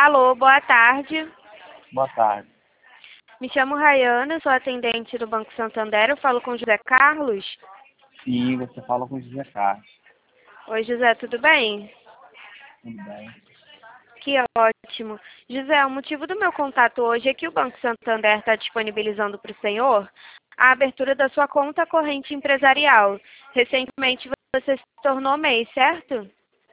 Alô, boa tarde. Boa tarde. Me chamo Rayana, sou atendente do Banco Santander. Eu falo com o José Carlos. Sim, você fala com o José Carlos. Oi, José, tudo bem? Tudo bem? Que ótimo. José, o motivo do meu contato hoje é que o Banco Santander está disponibilizando para o senhor a abertura da sua conta corrente empresarial. Recentemente você se tornou MEI, certo?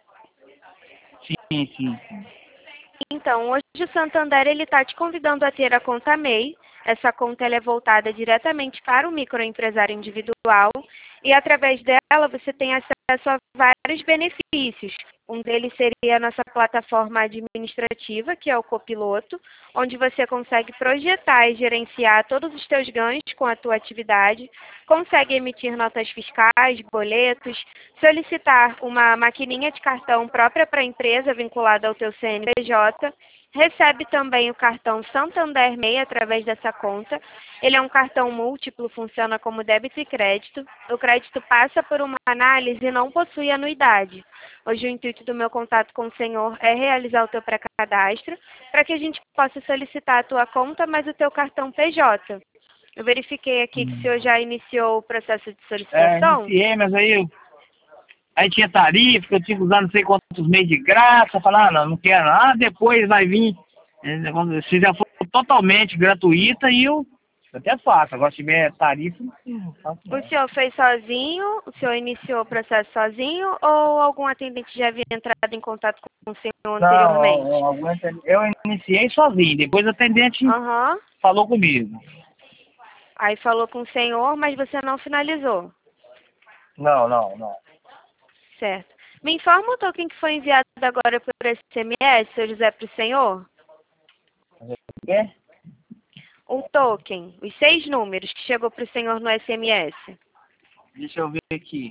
Sim. Então, hoje o Santander ele está te convidando a ter a conta MEI. Essa conta ela é voltada diretamente para o microempresário individual e através dela você tem acesso a vários benefícios. Um deles seria a nossa plataforma administrativa, que é o Copiloto, onde você consegue projetar e gerenciar todos os teus ganhos com a tua atividade, consegue emitir notas fiscais, boletos, solicitar uma maquininha de cartão própria para a empresa vinculada ao teu CNPJ, recebe também o cartão Santander MEI através dessa conta. Ele é um cartão múltiplo, funciona como débito e crédito. O crédito passa por uma análise e não possui anuidade. Hoje o intuito do meu contato com o senhor é realizar o teu pré-cadastro para que a gente possa solicitar a tua conta, mas o teu cartão PJ. Eu verifiquei aqui que o senhor já iniciou o processo de solicitação. Iniciei, mas aí tinha tarifa, que eu tinha que usar não sei quantos meses de graça. Falar, não quero. Depois vai vir. Se já for totalmente gratuita, e eu até faço. Agora, se tiver tarifa, não faço não. O senhor fez sozinho? O senhor iniciou o processo sozinho ou algum atendente já havia entrado em contato com o senhor anteriormente? Não, eu iniciei sozinho. Depois o atendente Aham. falou comigo. Aí falou com o senhor, mas você não finalizou. Não. Certo. Me informa o token que foi enviado agora por SMS, seu José, para o senhor? Quer? O token, os 6 números que chegou para o senhor no SMS. Deixa eu ver aqui.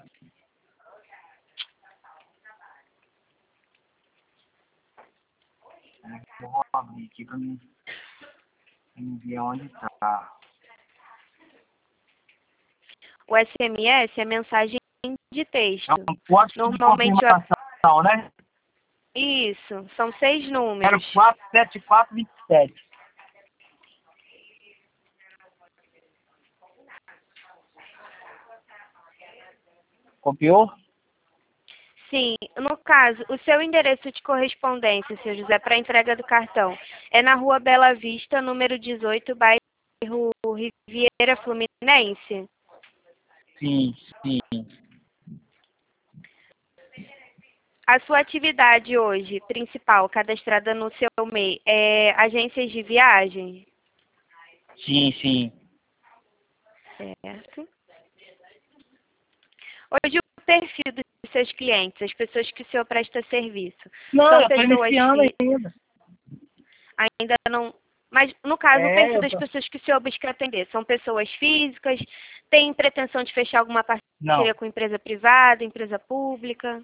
Eu vou abrir aqui pra mim ver onde tá. O SMS é mensagem de texto. É um código de Normalmente, confirmação, né? isso, são 6 números. 047427. Copiou? Sim, no caso, o seu endereço de correspondência, seu José, para entrega do cartão, é na Rua Bela Vista, número 18, bairro Riviera Fluminense? Sim. A sua atividade hoje, principal, cadastrada no seu MEI, é agências de viagem? Sim. Certo. Hoje, o perfil dos seus clientes, as pessoas que o senhor presta serviço, Não, são eu tô pessoas iniciando que ainda. ainda não... Mas, no caso, o perfil Eu das tô... pessoas que o senhor busca atender, são pessoas físicas, têm pretensão de fechar alguma parceria Não. com empresa privada, empresa pública?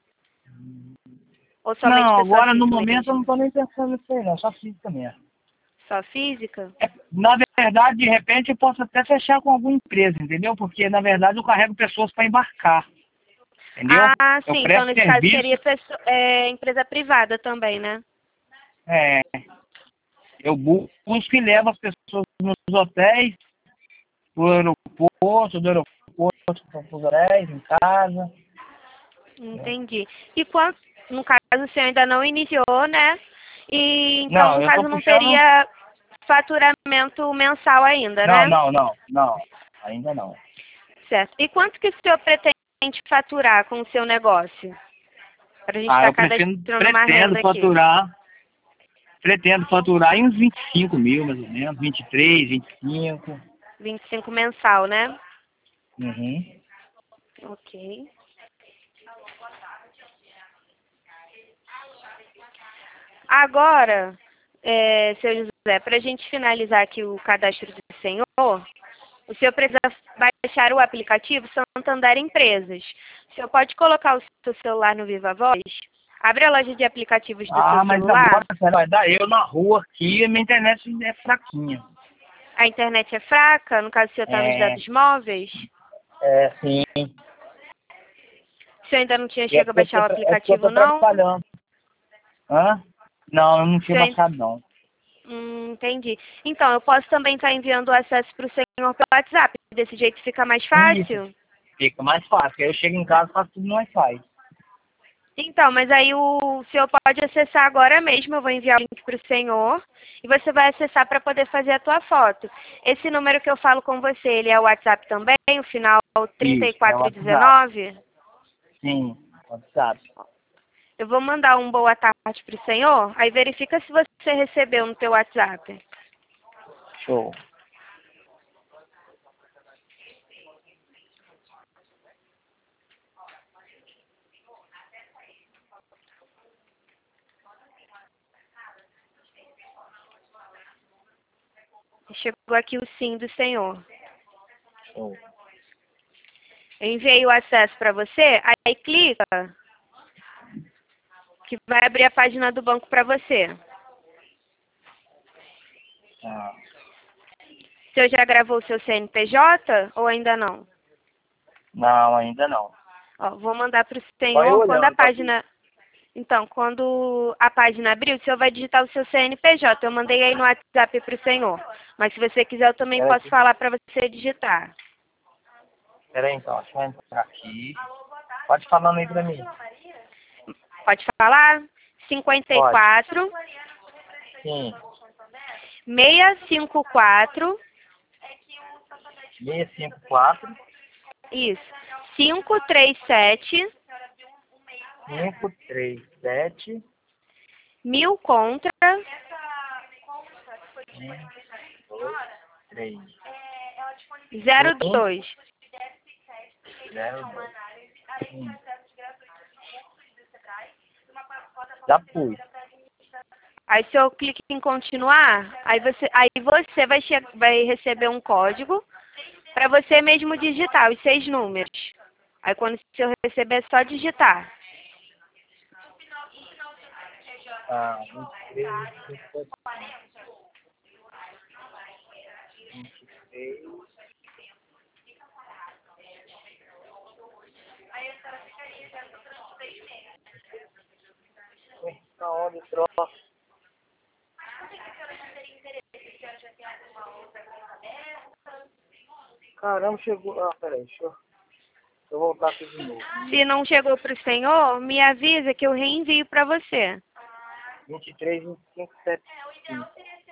Ou somente Não, pessoa agora no física momento eu não mesmo? tô nem pensando nisso aí, não. Só física mesmo. Só física? Na verdade, de repente, eu posso até fechar com alguma empresa, entendeu? Porque, na verdade, eu carrego pessoas para embarcar. Entendeu? Ah, Eu sim. Então, presto nesse caso, serviço. seria empresa privada também, né? É, eu busco e levo as pessoas nos hotéis, pro aeroporto, do aeroporto para os hotéis, em casa. Entendi. E quanto, no caso, o senhor ainda não iniciou, né? E então, Não, no eu tô caso, não puxando. teria faturamento mensal ainda, né? Não. Ainda não. Certo. E quanto que o senhor pretende faturar com o seu negócio? Para a gente estar Eu cadastrando uma renda aqui. pretendo faturar em uns 25 mil, mais ou menos, 23, 25. 25 mensal, né? Uhum. Ok. Agora, seu José, para a gente finalizar aqui o cadastro do senhor, o senhor precisa baixar o aplicativo Santander Empresas. O senhor pode colocar o seu celular no Viva Voz? Abre a loja de aplicativos do seu Mas agora celular. você vai dar eu na rua aqui, minha internet é fraquinha. A internet é fraca, no caso o senhor está nos É, dados móveis. sim. O senhor ainda não tinha E chegado a baixar o é porque eu aplicativo, tô não? trabalhando. Hã? Não, eu não tinha Seu baixado, não. Entendi. Então, eu posso também estar enviando o acesso para o senhor pelo WhatsApp. Desse jeito fica mais Isso, fácil? fica mais fácil. Aí eu chego em casa e faço tudo no Wi-Fi. Então, mas aí o senhor pode acessar agora mesmo. Eu vou enviar o link para o senhor. E você vai acessar para poder fazer a tua foto. Esse número que eu falo com você, ele é o WhatsApp também? O final Isso, é o WhatsApp. 3419? Sim, WhatsApp. Eu vou mandar um boa tarde para o senhor. Aí verifica se você recebeu no teu WhatsApp. Show. Chegou aqui o sim do senhor. Show. Eu enviei o acesso para você, aí clica, que vai abrir a página do banco para você. Ah, O senhor já gravou o seu CNPJ ou ainda não? não, ainda não. Ó, vou mandar para o Só eu senhor, quando a olhando, tá aqui. página... Então, quando a página abrir, o senhor vai digitar o seu CNPJ. Eu mandei aí no WhatsApp para o senhor. Mas se você quiser, eu também Espera posso aí, falar para você digitar. espera aí então, deixa eu entrar aqui. Pode falando aí pra mim. Pode falar? Pode. 54 Sim. 654, 654 isso, 537 537 1000 contra 3 02. 0 Já fui. Aí se eu clico em continuar, aí você vai receber um código para você mesmo digitar os 6 números. Aí quando o senhor receber é só digitar. Ah, 23, 23. Ui, na hora do troço. Caramba, chegou. Ah, peraí, deixa eu voltar aqui de novo. Se não chegou para o senhor, me avisa que eu reenvio para você. 23, 25, 7, 5.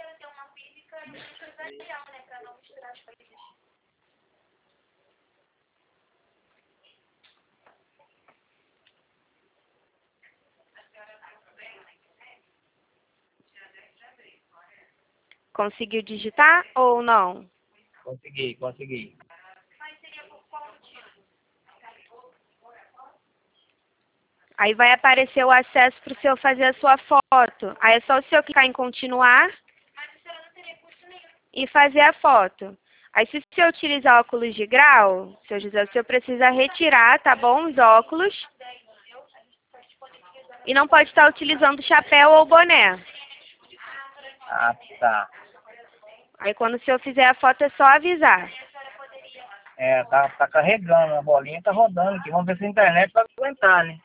Conseguiu digitar ou não? Consegui, consegui. Aí vai aparecer o acesso para o senhor fazer a sua foto. Aí é só o senhor clicar em continuar e fazer a foto. Aí se o senhor utilizar óculos de grau, seu José, o senhor precisa retirar, tá bom, os óculos. E não pode estar utilizando chapéu ou boné. Ah, tá. Aí quando o senhor fizer a foto é só avisar. É, tá carregando, a bolinha tá rodando aqui. Vamos ver se a internet vai aguentar, né?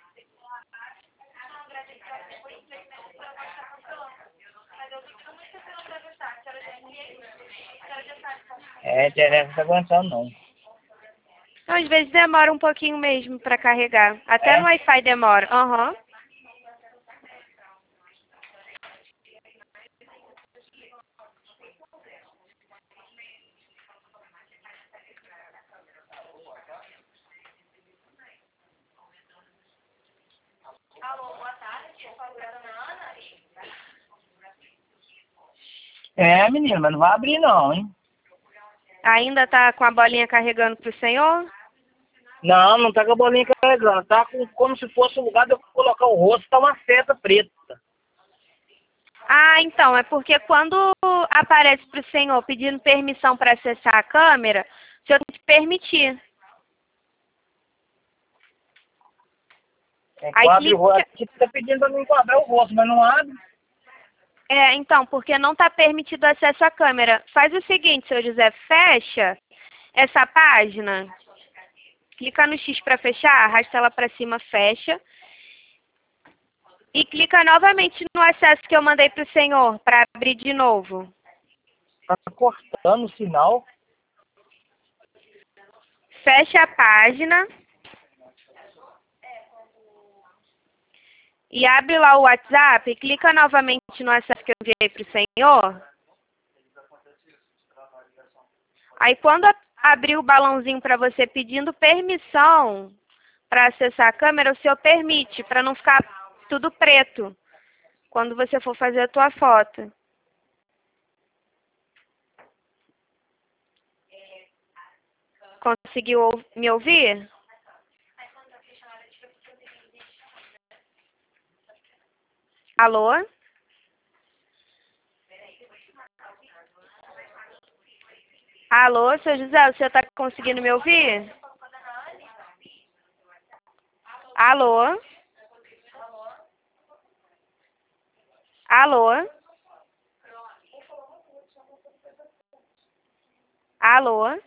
É, a internet não tá aguentando, não. Então, às vezes demora um pouquinho mesmo para carregar. Até no É? Wi-Fi demora. Aham. É, menino, mas não vai abrir não, hein? Ainda tá com a bolinha carregando pro senhor? Não, não tá com a bolinha carregando. Tá como se fosse um lugar de eu colocar o rosto, tá uma seta preta. Ah, então, é porque quando aparece pro senhor pedindo permissão para acessar a câmera, o senhor tem que permitir. Aí Enquadre o rosto. clica. Aqui tá pedindo pra não enquadrar o rosto, mas não abre. É, então, porque não está permitido acesso à câmera. Faz o seguinte, seu José, fecha essa página. Clica no X para fechar, arrasta ela para cima, fecha. E clica novamente no acesso que eu mandei para o senhor, para abrir de novo. Tá cortando o sinal. Fecha a página. E abre lá o WhatsApp e clica novamente no acesso que eu enviei para o senhor. Aí quando abrir o balãozinho para você pedindo permissão para acessar a câmera, o senhor permite, para não ficar tudo preto quando você for fazer a tua foto. Conseguiu me ouvir? Alô? Alô, seu José, o senhor está conseguindo me ouvir? Alô? Alô? Alô?